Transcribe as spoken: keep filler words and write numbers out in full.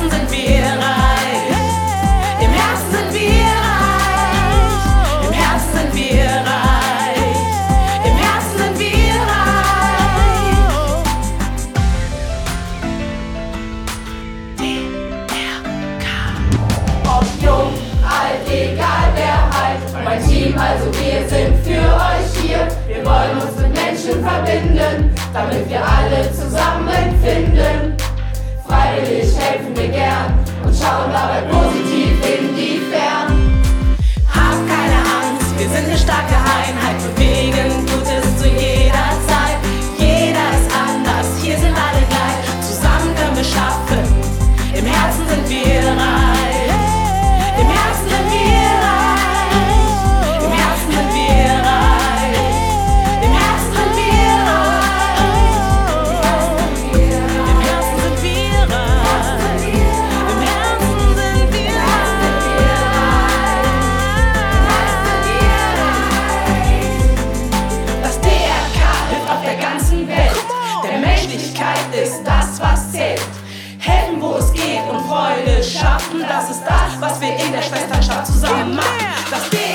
Herzen sind wir reich. Im Herzen sind wir reich. Im Herzen sind wir reich. Im Herzen sind wir reich. D R K. Ob jung, alt, egal wer halt. Mein Team, also wir sind für euch hier. Wir wollen uns mit Menschen verbinden, damit wir alle zusammenfinden. Freiwillig helfen wir gern und schauen dabei positiv in die Fern. Hab keine Angst, wir sind eine starke Einheit. Bewegen tut es zu jeder Zeit. Jeder ist anders, hier sind alle gleich. Zusammen können wir schaffen. Im Herzen sind wir reich. Im Herzen sind wir reich. Im Herzen sind wir reich. Im Herzen sind wir reich. Im Herzen sind wir reich. Im Herzen sind wir reich. Das D R K hilft auf der ganzen Welt. Der Menschlichkeit ist das, was zählt. Helfen, wo es geht und Freude schaffen, das ist das, was wir in der Schwesternschaft zusammen machen. Das